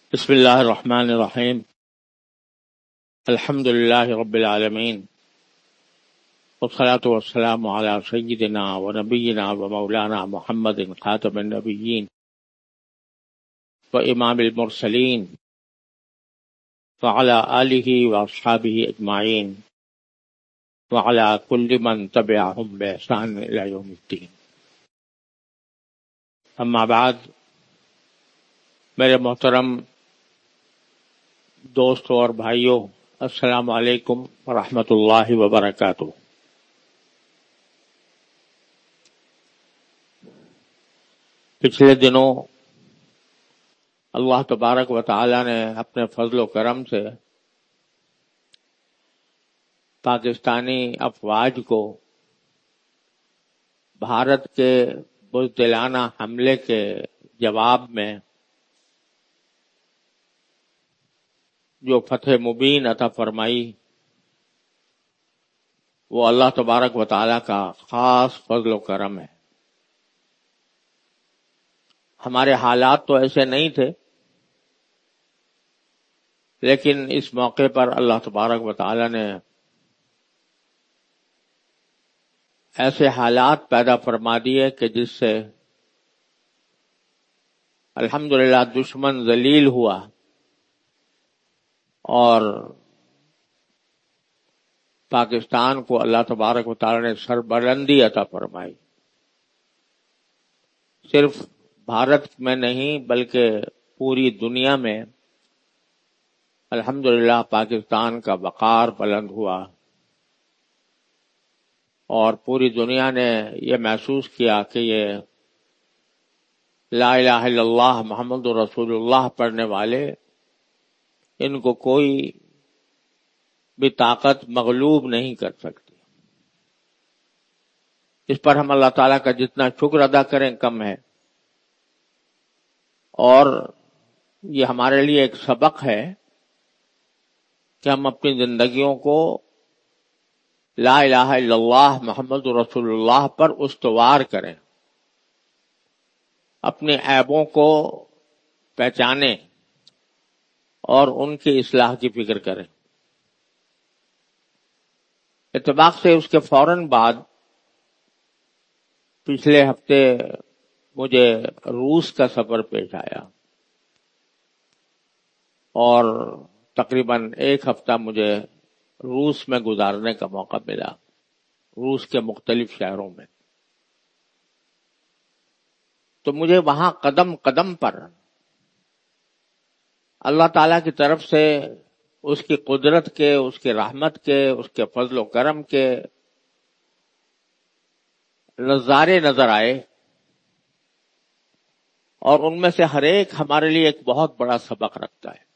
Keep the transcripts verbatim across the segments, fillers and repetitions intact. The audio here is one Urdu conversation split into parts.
بسم اللہ الرحمن الرحیم الحمد للہ رب العالمین والصلاة والسلام علی سیدنا و نبینا و مولانا محمد خاتم النبیین و امام المرسلین وعلی آلہ و اصحابہ اجمعین وعلی کل من تبعہم بإحسان الی یوم الدین. اما بعد، میرے محترم دوستوں اور بھائیوں، السلام علیکم ورحمۃ اللہ وبرکاتہ. پچھلے دنوں اللہ تبارک و تعالی نے اپنے فضل و کرم سے پاکستانی افواج کو بھارت کے بزدلانہ حملے کے جواب میں جو فتح مبین عطا فرمائی، وہ اللہ تبارک و تعالی کا خاص فضل و کرم ہے. ہمارے حالات تو ایسے نہیں تھے، لیکن اس موقع پر اللہ تبارک و تعالی نے ایسے حالات پیدا فرما دیے کہ جس سے الحمدللہ دشمن ذلیل ہوا اور پاکستان کو اللہ تبارک و تعالی نے سربلندی عطا فرمائی. صرف بھارت میں نہیں بلکہ پوری دنیا میں الحمدللہ پاکستان کا وقار بلند ہوا اور پوری دنیا نے یہ محسوس کیا کہ یہ لا الہ الا اللہ محمد رسول اللہ پڑھنے والے، ان کو کوئی بھی طاقت مغلوب نہیں کر سکتی. اس پر ہم اللہ تعالیٰ کا جتنا شکر ادا کریں کم ہے، اور یہ ہمارے لیے ایک سبق ہے کہ ہم اپنی زندگیوں کو لا الہ الا اللہ محمد رسول اللہ پر استوار کریں، اپنے عیبوں کو پہچانیں اور ان کی اصلاح کی فکر کریں. اتفاق سے اس کے فوراً بعد پچھلے ہفتے مجھے روس کا سفر پیش آیا اور تقریباً ایک ہفتہ مجھے روس میں گزارنے کا موقع ملا، روس کے مختلف شہروں میں. تو مجھے وہاں قدم قدم پر اللہ تعالیٰ کی طرف سے اس کی قدرت کے، اس کی رحمت کے، اس کے فضل و کرم کے نظارے نظر آئے، اور ان میں سے ہر ایک ہمارے لیے ایک بہت بڑا سبق رکھتا ہے.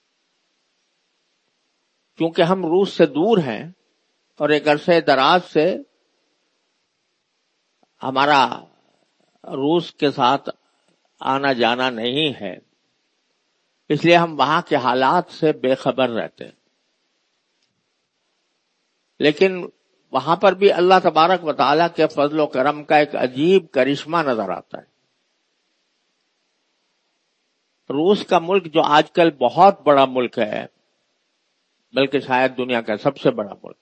کیونکہ ہم روس سے دور ہیں اور ایک عرصے دراز سے ہمارا روس کے ساتھ آنا جانا نہیں ہے، اس لیے ہم وہاں کے حالات سے بے خبر رہتے ہیں. لیکن وہاں پر بھی اللہ تبارک و تعالیٰ کے فضل و کرم کا ایک عجیب کرشمہ نظر آتا ہے. روس کا ملک جو آج کل بہت بڑا ملک ہے، بلکہ شاید دنیا کا سب سے بڑا ملک،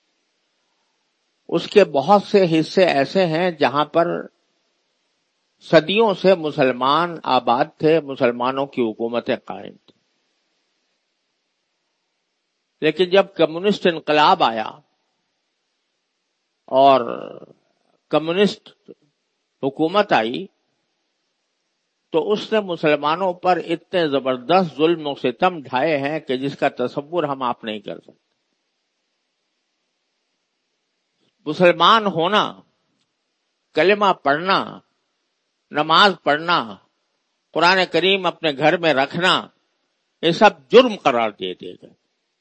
اس کے بہت سے حصے ایسے ہیں جہاں پر صدیوں سے مسلمان آباد تھے، مسلمانوں کی حکومتیں قائم تھیں. لیکن جب کمیونسٹ انقلاب آیا اور کمیونسٹ حکومت آئی تو اس نے مسلمانوں پر اتنے زبردست ظلم و ستم ڈھائے ہیں کہ جس کا تصور ہم آپ نہیں کر سکتے. مسلمان ہونا، کلمہ پڑھنا، نماز پڑھنا، قرآن کریم اپنے گھر میں رکھنا، یہ سب جرم قرار دے دیے گئے.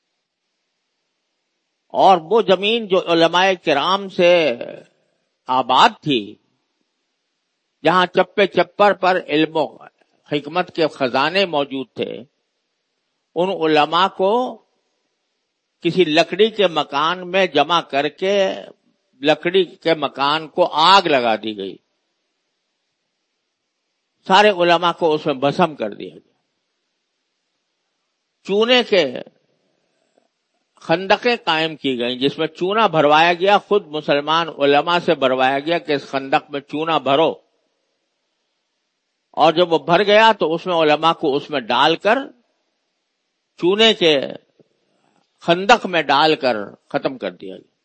اور وہ زمین جو علماء کرام سے آباد تھی، جہاں چپے چپر پر علم و حکمت کے خزانے موجود تھے، ان علماء کو کسی لکڑی کے مکان میں جمع کر کے لکڑی کے مکان کو آگ لگا دی گئی، سارے علماء کو اس میں بھسم کر دیا گیا. چونے کے خندقیں قائم کی گئیں جس میں چونا بھروایا گیا، خود مسلمان علماء سے بھروایا گیا کہ اس خندق میں چونا بھرو، اور جب وہ بھر گیا تو اس میں علماء کو اس میں ڈال کر چونے کے خندق میں ڈال کر ختم کر دیا گیا۔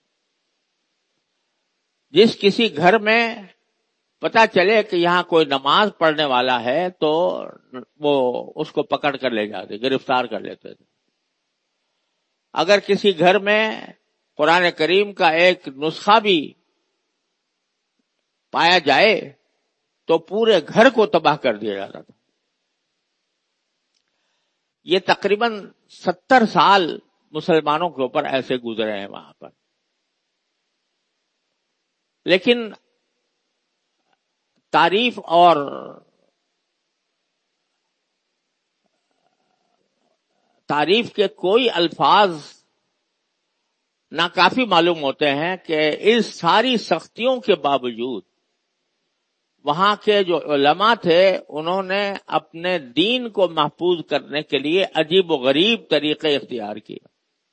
جس کسی گھر میں پتا چلے کہ یہاں کوئی نماز پڑھنے والا ہے تو وہ اس کو پکڑ کر لے جاتے، گرفتار کر لیتے تھے۔ اگر کسی گھر میں قرآن کریم کا ایک نسخہ بھی پایا جائے تو پورے گھر کو تباہ کر دیا جاتا تھا۔ یہ تقریباً ستر سال مسلمانوں کے اوپر ایسے گزرے ہیں وہاں پر، لیکن تعریف اور تعریف کے کوئی الفاظ ناکافی معلوم ہوتے ہیں کہ اس ساری سختیوں کے باوجود وہاں کے جو علماء تھے انہوں نے اپنے دین کو محفوظ کرنے کے لیے عجیب و غریب طریقے اختیار کیے۔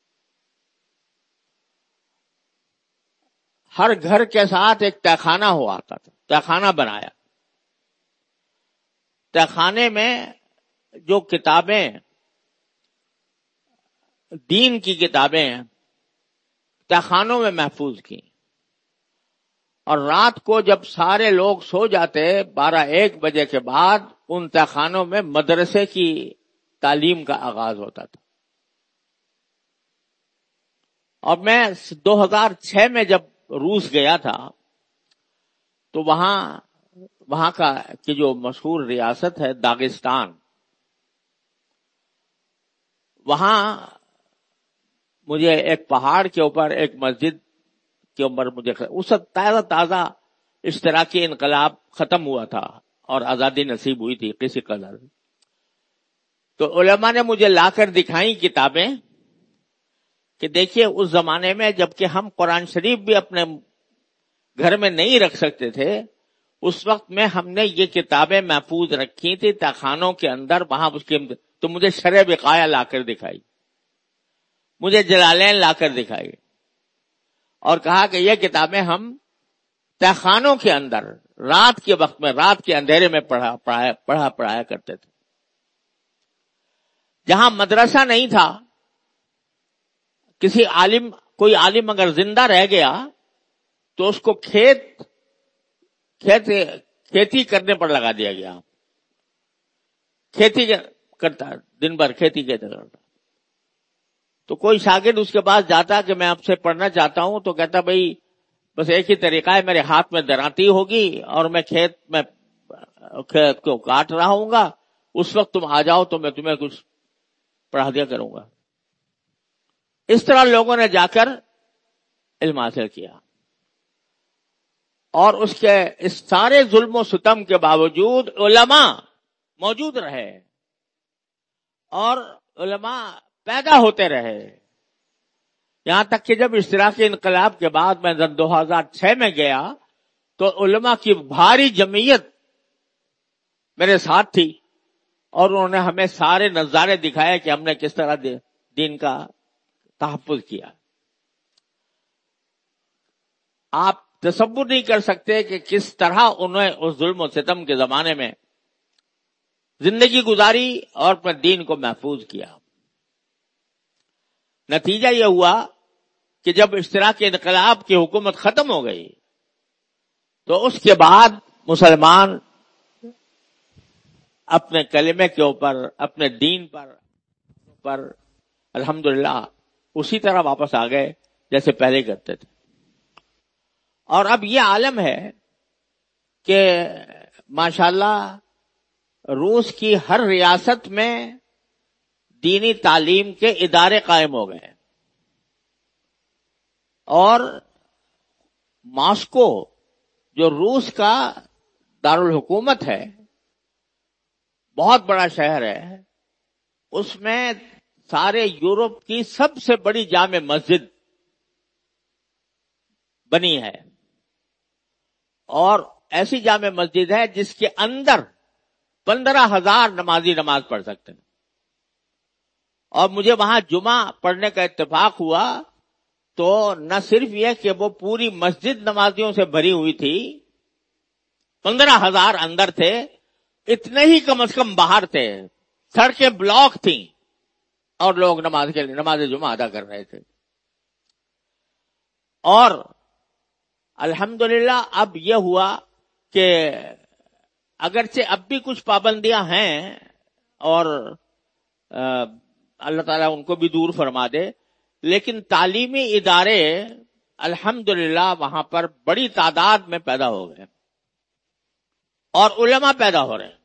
ہر گھر کے ساتھ ایک تہہ خانہ ہوا آتا تھا، تہہ خانہ بنایا۔ تہہ خانے میں جو کتابیں دین کی کتابیں ہیں تہہ خانوں میں محفوظ کی، اور رات کو جب سارے لوگ سو جاتے بارہ ایک بجے کے بعد ان تہہ خانوں میں مدرسے کی تعلیم کا آغاز ہوتا تھا۔ اور میں دو ہزار چھ میں جب روس گیا تھا تو وہاں وہاں کا کی جو مشہور ریاست ہے داغستان، وہاں مجھے ایک پہاڑ کے اوپر ایک مسجد کے اوپر مجھے اس وقت تازہ تازہ اشتراکی انقلاب ختم ہوا تھا اور آزادی نصیب ہوئی تھی کسی قدر، تو علماء نے مجھے لا کر دکھائی کتابیں کہ دیکھیے اس زمانے میں جبکہ ہم قرآن شریف بھی اپنے گھر میں نہیں رکھ سکتے تھے، اس وقت میں ہم نے یہ کتابیں محفوظ رکھی تھی تہہ خانوں کے اندر، وہاں اس کے تو مجھے شرح بقایا لا کر دکھائی، مجھے جلالین لا کر دکھائی، اور کہا کہ یہ کتابیں ہم تہہ خانوں کے اندر رات کے وقت میں، رات کے اندھیرے میں پڑھا پڑھایا پڑھا پڑھایا کرتے تھے۔ جہاں مدرسہ نہیں تھا، کسی عالم کوئی عالم اگر زندہ رہ گیا تو اس کو کھیت کھیت کھیتی کرنے پر لگا دیا گیا، کھیتی کرتا دن بھر کھیتی کرتا، تو کوئی شاگرد اس کے پاس جاتا کہ میں آپ سے پڑھنا چاہتا ہوں تو کہتا بھائی بس ایک ہی طریقہ ہے، میرے ہاتھ میں دراتی ہوگی اور میں کھیت میں کھیت کو کاٹ رہا ہوں گا، اس وقت تم آ جاؤ تو میں تمہیں کچھ پڑھا دیا کروں گا۔ اس طرح لوگوں نے جا کر علم حاصل کیا، اور اس کے اس سارے ظلم و ستم کے باوجود علماء موجود رہے اور علماء پیدا ہوتے رہے، یہاں تک کہ جب اشتراکی انقلاب کے بعد میں دو ہزار چھ میں گیا تو علماء کی بھاری جمعیت میرے ساتھ تھی، اور انہوں نے ہمیں سارے نظارے دکھائے کہ ہم نے کس طرح دین کا تحفظ کیا۔ آپ تصور نہیں کر سکتے کہ کس طرح انہوں نے اس ظلم و ستم کے زمانے میں زندگی گزاری اور اپنے دین کو محفوظ کیا۔ نتیجہ یہ ہوا کہ جب اشتراکی انقلاب کی حکومت ختم ہو گئی تو اس کے بعد مسلمان اپنے کلمے کے اوپر، اپنے دین پر پر الحمدللہ اسی طرح واپس آ گئے جیسے پہلے کرتے تھے۔ اور اب یہ عالم ہے کہ ماشاءاللہ روس کی ہر ریاست میں دینی تعلیم کے ادارے قائم ہو گئے، اور ماسکو جو روس کا دارالحکومت ہے، بہت بڑا شہر ہے، اس میں سارے یورپ کی سب سے بڑی جامع مسجد بنی ہے، اور ایسی جامع مسجد ہے جس کے اندر پندرہ ہزار نمازی نماز پڑھ سکتے ہیں۔ اور مجھے وہاں جمعہ پڑھنے کا اتفاق ہوا تو نہ صرف یہ کہ وہ پوری مسجد نمازیوں سے بھری ہوئی تھی، پندرہ ہزار اندر تھے، اتنے ہی کم از کم باہر تھے، سڑکیں بلاک تھیں اور لوگ نماز کے لیے نماز جمعہ ادا کر رہے تھے۔ اور الحمدللہ اب یہ ہوا کہ اگرچہ اب بھی کچھ پابندیاں ہیں اور اللہ تعالیٰ ان کو بھی دور فرما دے، لیکن تعلیمی ادارے الحمدللہ وہاں پر بڑی تعداد میں پیدا ہو گئے اور علماء پیدا ہو رہے ہیں۔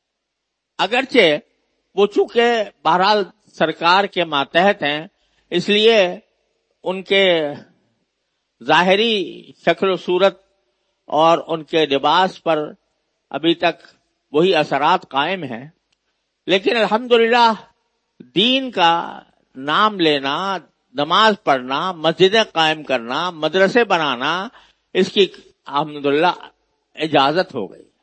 اگرچہ وہ چونکہ بہرحال سرکار کے ماتحت ہیں، اس لیے ان کے ظاہری شکل و صورت اور ان کے لباس پر ابھی تک وہی اثرات قائم ہیں، لیکن الحمدللہ دین کا نام لینا، نماز پڑھنا، مسجدیں قائم کرنا، مدرسے بنانا، اس کی الحمدللہ اجازت ہو گئی۔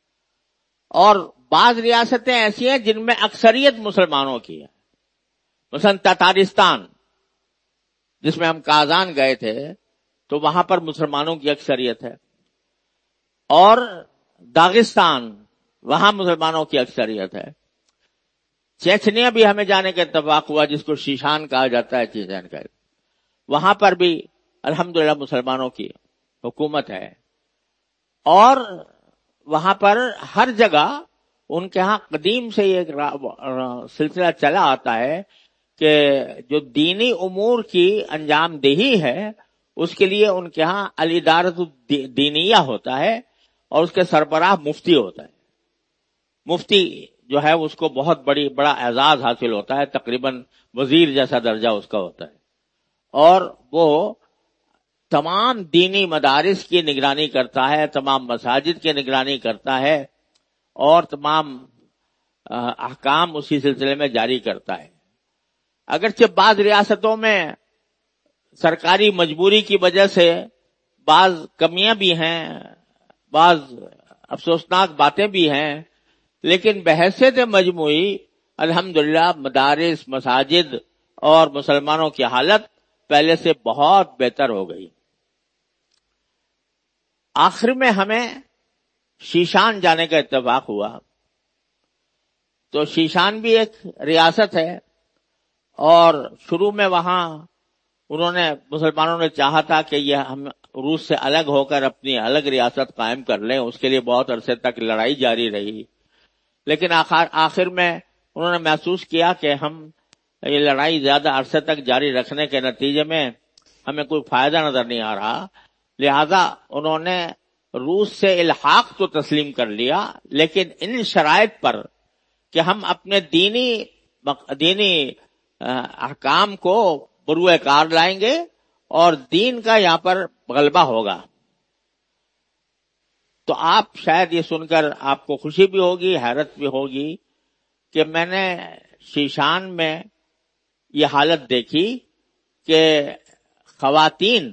اور بعض ریاستیں ایسی ہیں جن میں اکثریت مسلمانوں کی ہے، مثلا تاتارستان جس میں ہم کازان گئے تھے تو وہاں پر مسلمانوں کی اکثریت ہے، اور داغستان وہاں مسلمانوں کی اکثریت ہے۔ چیچنیا بھی ہمیں جانے کا اتفاق ہوا، جس کو شیشان کہا جاتا ہے، چیچن کا، وہاں پر بھی الحمدللہ مسلمانوں کی حکومت ہے، اور وہاں پر ہر جگہ ان کے ہاں قدیم سے یہ سلسلہ چلا آتا ہے کہ جو دینی امور کی انجام دہی ہے اس کے لیے ان کے ہاں الادارۃ الدینیہ ہوتا ہے، اور اس کے سربراہ مفتی ہوتا ہے۔ مفتی جو ہے اس کو بہت بڑی بڑا اعزاز حاصل ہوتا ہے، تقریباً وزیر جیسا درجہ اس کا ہوتا ہے، اور وہ تمام دینی مدارس کی نگرانی کرتا ہے، تمام مساجد کی نگرانی کرتا ہے، اور تمام احکام اسی سلسلے میں جاری کرتا ہے۔ اگرچہ بعض ریاستوں میں سرکاری مجبوری کی وجہ سے بعض کمیاں بھی ہیں، بعض افسوسناک باتیں بھی ہیں، لیکن بحیثیت مجموعی الحمدللہ مدارس، مساجد اور مسلمانوں کی حالت پہلے سے بہت بہتر ہو گئی۔ آخر میں ہمیں شیشان جانے کا اتفاق ہوا، تو شیشان بھی ایک ریاست ہے، اور شروع میں وہاں انہوں نے مسلمانوں نے چاہا تھا کہ یہ ہم روس سے الگ ہو کر اپنی الگ ریاست قائم کر لیں، اس کے لیے بہت عرصے تک لڑائی جاری رہی، لیکن آخر آخر میں انہوں نے محسوس کیا کہ ہم یہ لڑائی زیادہ عرصے تک جاری رکھنے کے نتیجے میں ہمیں کوئی فائدہ نظر نہیں آ رہا، لہذا انہوں نے روس سے الحاق تو تسلیم کر لیا، لیکن ان شرائط پر کہ ہم اپنے دینی دینی احکام کو بروئے کار لائیں گے اور دین کا یہاں پر غلبہ ہوگا۔ تو آپ شاید یہ سن کر آپ کو خوشی بھی ہوگی، حیرت بھی ہوگی کہ میں نے شیشان میں یہ حالت دیکھی کہ خواتین،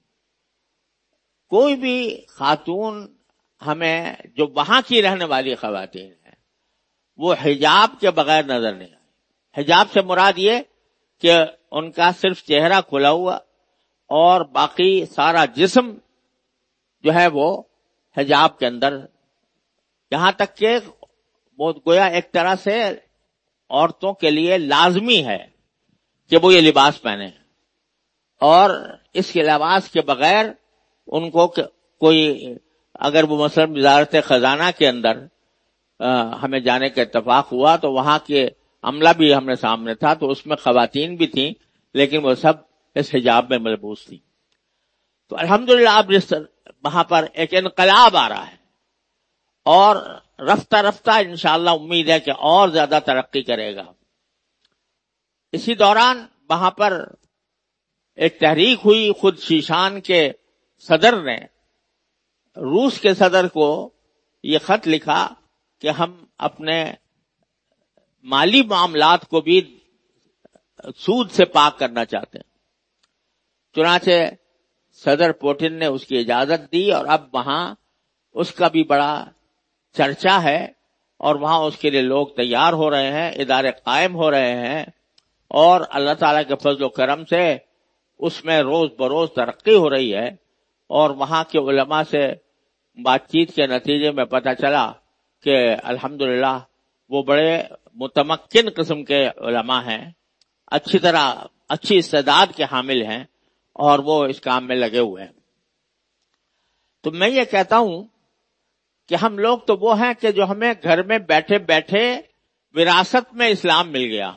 کوئی بھی خاتون ہمیں جو وہاں کی رہنے والی خواتین ہیں وہ حجاب کے بغیر نظر نہیں آئی۔ حجاب سے مراد یہ کہ ان کا صرف چہرہ کھلا ہوا اور باقی سارا جسم جو ہے وہ حجاب کے اندر، یہاں تک کہ وہ گویا ایک طرح سے عورتوں کے لیے لازمی ہے کہ وہ یہ لباس پہنے، اور اس کے لباس کے بغیر ان کو کوئی، اگر وہ مثلا وزارت خزانہ کے اندر ہمیں جانے کا اتفاق ہوا تو وہاں کے عملہ بھی ہم نے سامنے تھا، تو اس میں خواتین بھی تھیں لیکن وہ سب اس حجاب میں ملبوس تھی۔ تو الحمدللہ اب وہاں پر ایک انقلاب آ رہا ہے، اور رفتہ رفتہ انشاءاللہ امید ہے کہ اور زیادہ ترقی کرے گا۔ اسی دوران وہاں پر ایک تحریک ہوئی، خود شیشان کے صدر نے روس کے صدر کو یہ خط لکھا کہ ہم اپنے مالی معاملات کو بھی سود سے پاک کرنا چاہتے ہیں۔ چنانچہ صدر پوٹن نے اس کی اجازت دی، اور اب وہاں اس کا بھی بڑا چرچا ہے، اور وہاں اس کے لیے لوگ تیار ہو رہے ہیں، ادارے قائم ہو رہے ہیں، اور اللہ تعالیٰ کے فضل و کرم سے اس میں روز بروز ترقی ہو رہی ہے، اور وہاں کے علماء سے بات چیت کے نتیجے میں پتہ چلا کہ الحمدللہ وہ بڑے متمکن قسم کے علماء ہیں، اچھی طرح اچھی استعداد کے حامل ہیں، اور وہ اس کام میں لگے ہوئے ہیں۔ تو میں یہ کہتا ہوں کہ ہم لوگ تو وہ ہیں کہ جو ہمیں گھر میں بیٹھے بیٹھے وراثت میں اسلام مل گیا،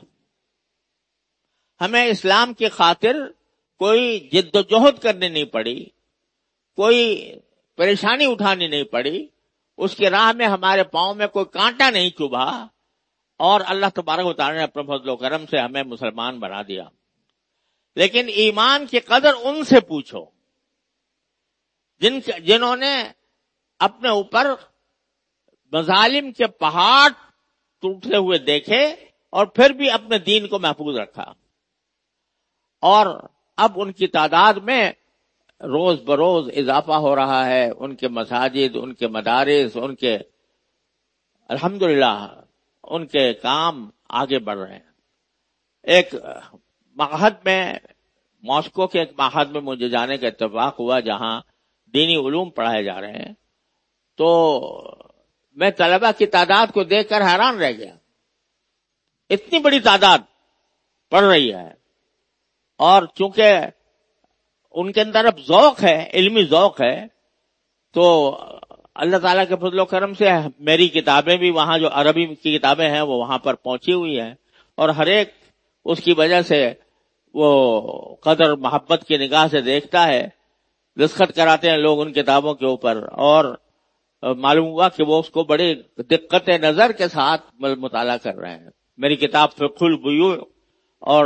ہمیں اسلام کی خاطر کوئی جد و جہد کرنی نہیں پڑی، کوئی پریشانی اٹھانی نہیں پڑی، اس کی راہ میں ہمارے پاؤں میں کوئی کانٹا نہیں چبھا، اور اللہ تبارک و تعالی نے اپنے فضل و کرم سے ہمیں مسلمان بنا دیا۔ لیکن ایمان کی قدر ان سے پوچھو جن جنہوں نے اپنے اوپر مظالم کے پہاڑ ٹوٹتے ہوئے دیکھے اور پھر بھی اپنے دین کو محفوظ رکھا، اور اب ان کی تعداد میں روز بروز اضافہ ہو رہا ہے، ان کے مساجد، ان کے مدارس، ان کے الحمدللہ ان کے کام آگے بڑھ رہے ہیں۔ ایک معہد میں، ماسکو کے ایک معہد میں مجھے جانے کا اتفاق ہوا جہاں دینی علوم پڑھائے جا رہے ہیں، تو میں طلبہ کی تعداد کو دیکھ کر حیران رہ گیا، اتنی بڑی تعداد پڑھ رہی ہے، اور چونکہ ان کے اندر اب ذوق ہے، علمی ذوق ہے، تو اللہ تعالیٰ کے فضل و کرم سے میری کتابیں بھی وہاں، جو عربی کی کتابیں ہیں وہ وہاں پر پہنچی ہوئی ہیں، اور ہر ایک اس کی وجہ سے وہ قدر محبت کی نگاہ سے دیکھتا ہے، دستخط کراتے ہیں لوگ ان کتابوں کے اوپر، اور معلوم ہوا کہ وہ اس کو بڑی دقت نظر کے ساتھ مطالعہ کر رہے ہیں۔ میری کتاب فقہ البیوع اور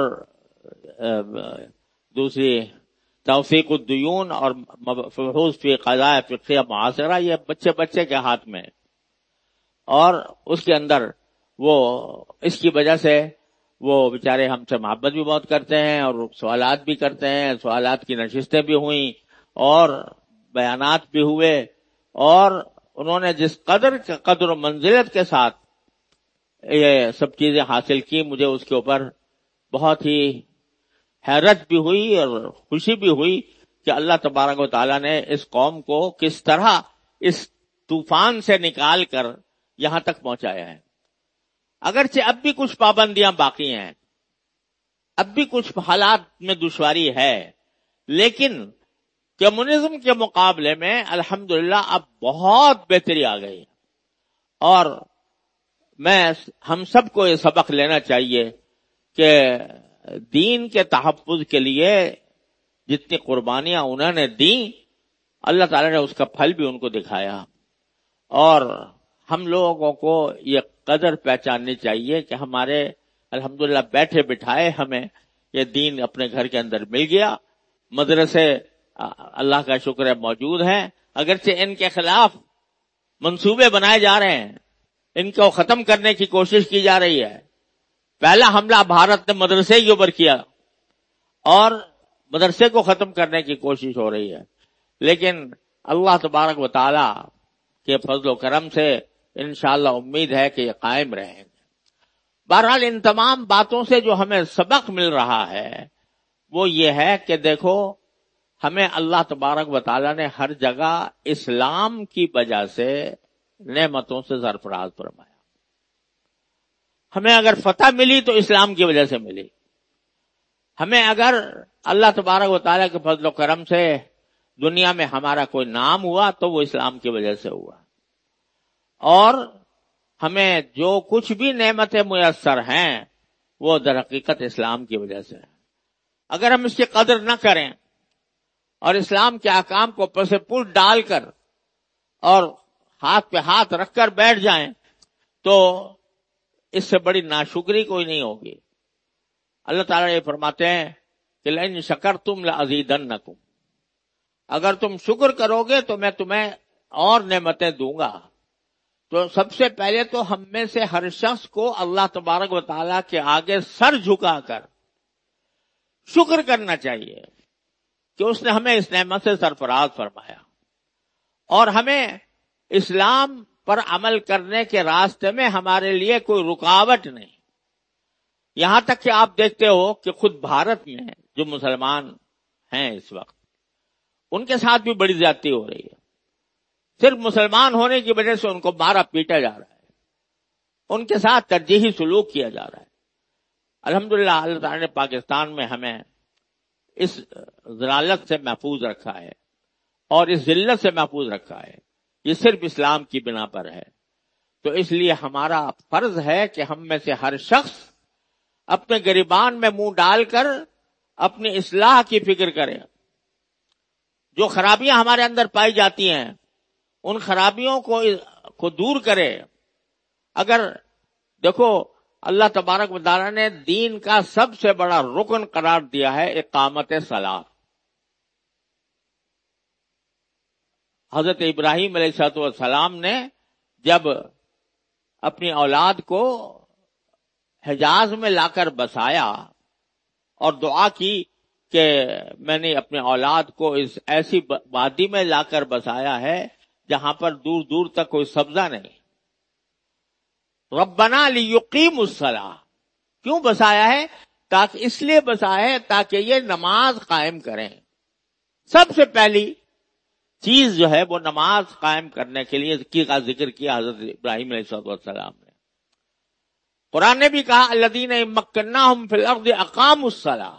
دوسری توثیق الدیون اور مبحوث فی قضاء فقہیہ معاصرہ، یہ بچے بچے کے ہاتھ میں، اور اس کے اندر وہ اس کی وجہ سے وہ بیچارے ہم سے محبت بھی بہت کرتے ہیں، اور سوالات بھی کرتے ہیں، سوالات کی نشستیں بھی ہوئیں اور بیانات بھی ہوئے، اور انہوں نے جس قدر قدر و منزلت کے ساتھ یہ سب چیزیں حاصل کی، مجھے اس کے اوپر بہت ہی حیرت بھی ہوئی اور خوشی بھی ہوئی کہ اللہ تبارک و تعالیٰ نے اس قوم کو کس طرح اس طوفان سے نکال کر یہاں تک پہنچایا ہے۔ اگرچہ اب بھی کچھ پابندیاں باقی ہیں، اب بھی کچھ حالات میں دشواری ہے، لیکن کمیونزم کے مقابلے میں الحمدللہ اب بہت بہتری آ گئی، اور میں ہم سب کو یہ سبق لینا چاہیے کہ دین کے تحفظ کے لیے جتنی قربانیاں انہوں نے دیں، اللہ تعالی نے اس کا پھل بھی ان کو دکھایا، اور ہم لوگوں کو یہ قدر پہچاننی چاہیے کہ ہمارے الحمدللہ بیٹھے بٹھائے ہمیں یہ دین اپنے گھر کے اندر مل گیا، مدرسے اللہ کا شکر ہے موجود ہیں، اگرچہ ان کے خلاف منصوبے بنائے جا رہے ہیں، ان کو ختم کرنے کی کوشش کی جا رہی ہے۔ پہلا حملہ بھارت نے مدرسے کے اوپر کیا، اور مدرسے کو ختم کرنے کی کوشش ہو رہی ہے، لیکن اللہ تبارک و تعالی کے فضل و کرم سے انشاءاللہ امید ہے کہ یہ قائم رہیں گے۔ بہرحال ان تمام باتوں سے جو ہمیں سبق مل رہا ہے وہ یہ ہے کہ دیکھو، ہمیں اللہ تبارک و تعالی نے ہر جگہ اسلام کی وجہ سے نعمتوں سے سرفراز فرمایا۔ ہمیں اگر فتح ملی تو اسلام کی وجہ سے ملی، ہمیں اگر اللہ تبارک و تعالیٰ کے فضل و کرم سے دنیا میں ہمارا کوئی نام ہوا تو وہ اسلام کی وجہ سے ہوا، اور ہمیں جو کچھ بھی نعمتیں میسر ہیں وہ در حقیقت اسلام کی وجہ سے ہے۔ اگر ہم اس کی قدر نہ کریں اور اسلام کے احکام کو پس پل ڈال کر اور ہاتھ پہ ہاتھ رکھ کر بیٹھ جائیں تو اس سے بڑی ناشکری کوئی نہیں ہوگی۔ اللہ تعالیٰ یہ فرماتے ہیں کہ لئن شکرتم لأزیدنکم، اگر تم شکر کرو گے تو میں تمہیں اور نعمتیں دوں گا۔ تو سب سے پہلے تو ہم میں سے ہر شخص کو اللہ تبارک و تعالیٰ کے آگے سر جھکا کر شکر کرنا چاہیے کہ اس نے ہمیں اس نعمت سے سرفراز فرمایا، اور ہمیں اسلام پر عمل کرنے کے راستے میں ہمارے لیے کوئی رکاوٹ نہیں۔ یہاں تک کہ آپ دیکھتے ہو کہ خود بھارت میں جو مسلمان ہیں اس وقت ان کے ساتھ بھی بڑی زیادتی ہو رہی ہے. صرف مسلمان ہونے کی وجہ سے ان کو مارا پیٹا جا رہا ہے, ان کے ساتھ ترجیحی سلوک کیا جا رہا ہے. الحمدللہ اللہ تعالیٰ نے پاکستان میں ہمیں اس ضلالت سے محفوظ رکھا ہے اور اس ذلت سے محفوظ رکھا ہے. یہ صرف اسلام کی بنا پر ہے. تو اس لیے ہمارا فرض ہے کہ ہم میں سے ہر شخص اپنے گریبان میں منہ ڈال کر اپنی اصلاح کی فکر کرے. جو خرابیاں ہمارے اندر پائی جاتی ہیں ان خرابیوں کو کو دور کرے. اگر دیکھو اللہ تبارک و تعالیٰ نے دین کا سب سے بڑا رکن قرار دیا ہے اقامت صلاۃ. حضرت ابراہیم علیہ الصلوۃ والسلام نے جب اپنی اولاد کو حجاز میں لا کر بسایا اور دعا کی کہ میں نے اپنے اولاد کو اس ایسی وادی میں لا کر بسایا ہے جہاں پر دور دور تک کوئی سبزہ نہیں. ربنا لیقیموا الصلاۃ, کیوں بسایا ہے؟ تاکہ اس لیے بسایا ہے تاکہ یہ نماز قائم کریں. سب سے پہلی چیز جو ہے وہ نماز قائم کرنے کے لیے کی کا ذکر کیا حضرت ابراہیم علیہ السلام نے. قرآن نے بھی کہا الذین مکناہم فی الارض اقاموا الصلاۃ,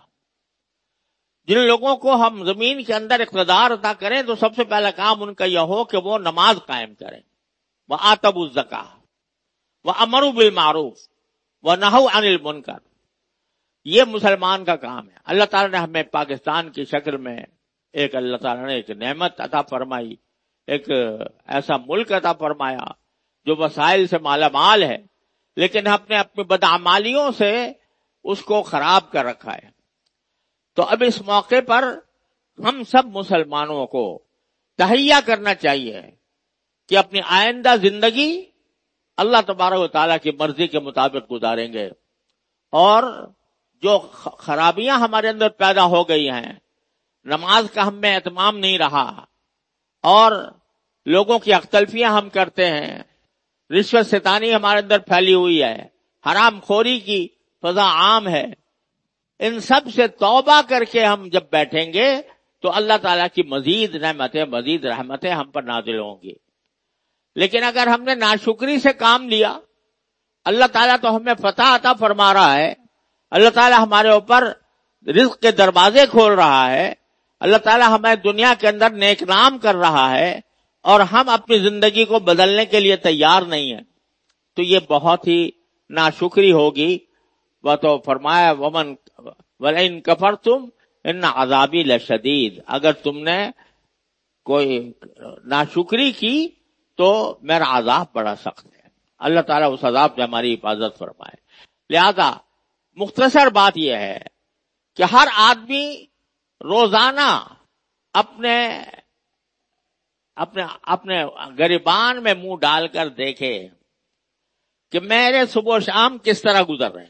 جن لوگوں کو ہم زمین کے اندر اقتدار عطا کریں تو سب سے پہلا کام ان کا یہ ہو کہ وہ نماز قائم کریں. وآتوا الزکاۃ وامروا بالمعروف ونہوا عن المنکر. یہ مسلمان کا کام ہے. اللہ تعالیٰ نے ہمیں پاکستان کی شکل میں ایک اللہ تعالیٰ نے ایک نعمت عطا فرمائی, ایک ایسا ملک عطا فرمایا جو وسائل سے مالا مال ہے, لیکن ہم نے اپنی بدعمالیوں سے اس کو خراب کر رکھا ہے. تو اب اس موقع پر ہم سب مسلمانوں کو تہیہ کرنا چاہیے کہ اپنی آئندہ زندگی اللہ تبارک و تعالیٰ کی مرضی کے مطابق گزاریں گے, اور جو خرابیاں ہمارے اندر پیدا ہو گئی ہیں, نماز کا ہم میں اہتمام نہیں رہا اور لوگوں کی اختلفیاں ہم کرتے ہیں, رشوت ستانی ہمارے اندر پھیلی ہوئی ہے, حرام خوری کی فضا عام ہے, ان سب سے توبہ کر کے ہم جب بیٹھیں گے تو اللہ تعالیٰ کی مزید نعمتیں مزید رحمتیں ہم پر نازل ہوں گی. لیکن اگر ہم نے ناشکری سے کام لیا, اللہ تعالیٰ تو ہمیں فتح عطا فرما رہا ہے, اللہ تعالیٰ ہمارے اوپر رزق کے دروازے کھول رہا ہے, اللہ تعالیٰ ہمیں دنیا کے اندر نیک نام کر رہا ہے, اور ہم اپنی زندگی کو بدلنے کے لیے تیار نہیں ہیں, تو یہ بہت ہی ناشکری ہوگی. وہ تو فرمایا ومن وَلَئِن كَفَرْتُمْ إِنَّ عَذَابِي لَشَدِيدٌ, اگر تم نے کوئی ناشکری کی تو میرا عذاب بڑا سخت ہے. اللہ تعالیٰ اس عذاب سے ہماری حفاظت فرمائے. لہذا مختصر بات یہ ہے کہ ہر آدمی روزانہ اپنے اپنے اپنے گریبان میں منہ ڈال کر دیکھے کہ میرے صبح و شام کس طرح گزر رہے ہیں.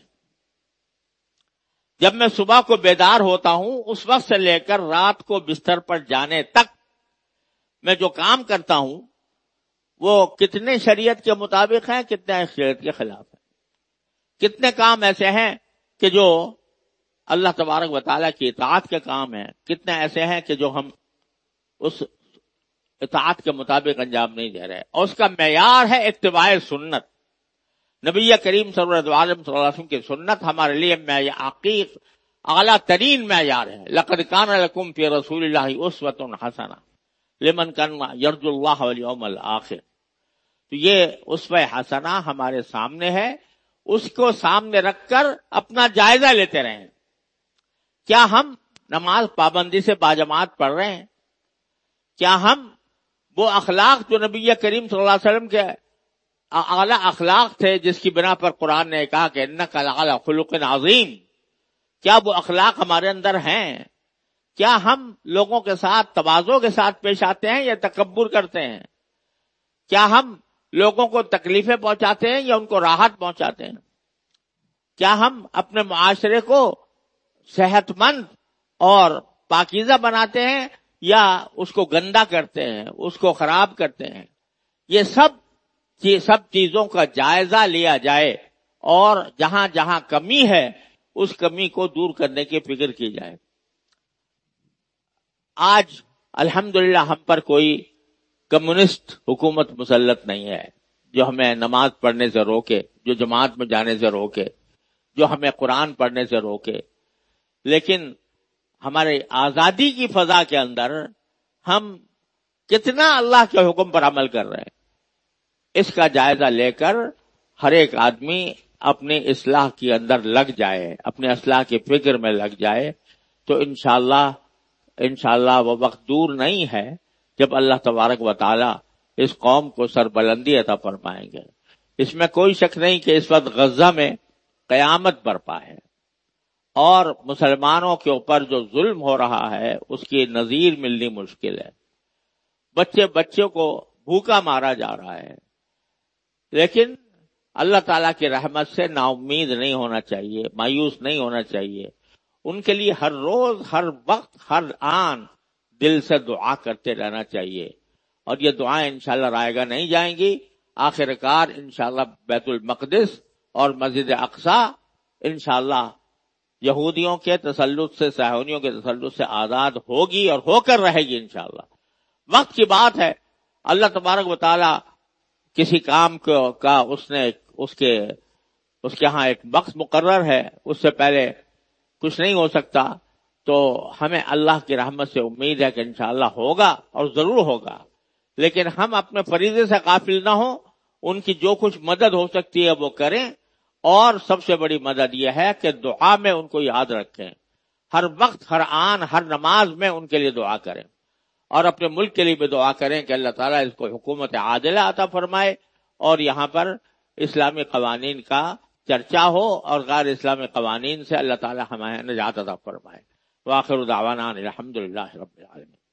جب میں صبح کو بیدار ہوتا ہوں اس وقت سے لے کر رات کو بستر پر جانے تک میں جو کام کرتا ہوں وہ کتنے شریعت کے مطابق ہیں, کتنے شریعت کے خلاف ہیں. کتنے کام ایسے ہیں کہ جو اللہ تبارک و تعالیٰ کی اطاعت کے کام ہیں, کتنے ایسے ہیں کہ جو ہم اس اطاعت کے مطابق انجام نہیں دے رہے. اور اس کا معیار ہے اتباع سنت. نبی کریم صلی اللہ علیہ وسلم کی سنت ہمارے لیے عقیق اعلیٰ ترین معیار ہے. لقد کان لکم فی رسول اللہ اسوۃ حسنہ لمن کان یرجو اللہ والیوم الآخر. تو یہ اسوہ حسنہ ہمارے سامنے ہے, اس کو سامنے رکھ کر اپنا جائزہ لیتے رہیں. کیا ہم نماز پابندی سے باجماعت پڑھ رہے ہیں؟ کیا ہم وہ اخلاق جو نبی کریم صلی اللہ علیہ وسلم کے اعلیٰ اخلاق تھے جس کی بنا پر قرآن نے کہا کہ انک لعلی خلق عظیم, کیا وہ اخلاق ہمارے اندر ہیں؟ کیا ہم لوگوں کے ساتھ تواضع کے ساتھ پیش آتے ہیں یا تکبر کرتے ہیں؟ کیا ہم لوگوں کو تکلیفیں پہنچاتے ہیں یا ان کو راحت پہنچاتے ہیں؟ کیا ہم اپنے معاشرے کو صحت مند اور پاکیزہ بناتے ہیں یا اس کو گندا کرتے ہیں, اس کو خراب کرتے ہیں؟ یہ سب سب چیزوں کا جائزہ لیا جائے اور جہاں جہاں کمی ہے اس کمی کو دور کرنے کی فکر کی جائے. آج الحمدللہ ہم پر کوئی کمیونسٹ حکومت مسلط نہیں ہے جو ہمیں نماز پڑھنے سے روکے، جو جماعت میں جانے سے روکے، جو ہمیں قرآن پڑھنے سے روکے. لیکن ہمارے آزادی کی فضا کے اندر ہم کتنا اللہ کے حکم پر عمل کر رہے ہیں، اس کا جائزہ لے کر ہر ایک آدمی اپنی اصلاح کے اندر لگ جائے، اپنے اصلاح کی فکر میں لگ جائے، تو انشاءاللہ انشاءاللہ وہ وقت دور نہیں ہے جب اللہ تبارک و تعالی اس قوم کو سربلندی عطا فرمائیں گے. اس میں کوئی شک نہیں کہ اس وقت غزہ میں قیامت برپا ہے اور مسلمانوں کے اوپر جو ظلم ہو رہا ہے اس کی نظیر ملنی مشکل ہے. بچے بچوں کو بھوکا مارا جا رہا ہے، لیکن اللہ تعالیٰ کی رحمت سے نا امید نہیں ہونا چاہیے، مایوس نہیں ہونا چاہیے. ان کے لیے ہر روز، ہر وقت، ہر آن دل سے دعا کرتے رہنا چاہیے، اور یہ دعائیں انشاءاللہ رائے گاہ نہیں جائیں گی. آخر کار انشاءاللہ بیت المقدس اور مسجد اقصی انشاءاللہ یہودیوں کے تسلط سے، صہیونیوں کے تسلط سے آزاد ہوگی اور ہو کر رہے گی انشاءاللہ. وقت کی بات ہے. اللہ تبارک و تعالی کسی کام کو کا اس نے اس کے اس کے ہاں ایک وقت مقرر ہے، اس سے پہلے کچھ نہیں ہو سکتا. تو ہمیں اللہ کی رحمت سے امید ہے کہ انشاءاللہ ہوگا اور ضرور ہوگا، لیکن ہم اپنے فریضے سے غافل نہ ہوں. ان کی جو کچھ مدد ہو سکتی ہے وہ کریں، اور سب سے بڑی مدد یہ ہے کہ دعا میں ان کو یاد رکھیں. ہر وقت، ہر آن، ہر نماز میں ان کے لیے دعا کریں، اور اپنے ملک کے لیے بھی دعا کریں کہ اللہ تعالیٰ اس کو حکومت عادلہ عطا فرمائے اور یہاں پر اسلامی قوانین کا چرچا ہو اور غیر اسلامی قوانین سے اللہ تعالیٰ ہمیں نجات عطا فرمائے. وآخر دعوانا الحمدللہ رب العالمین.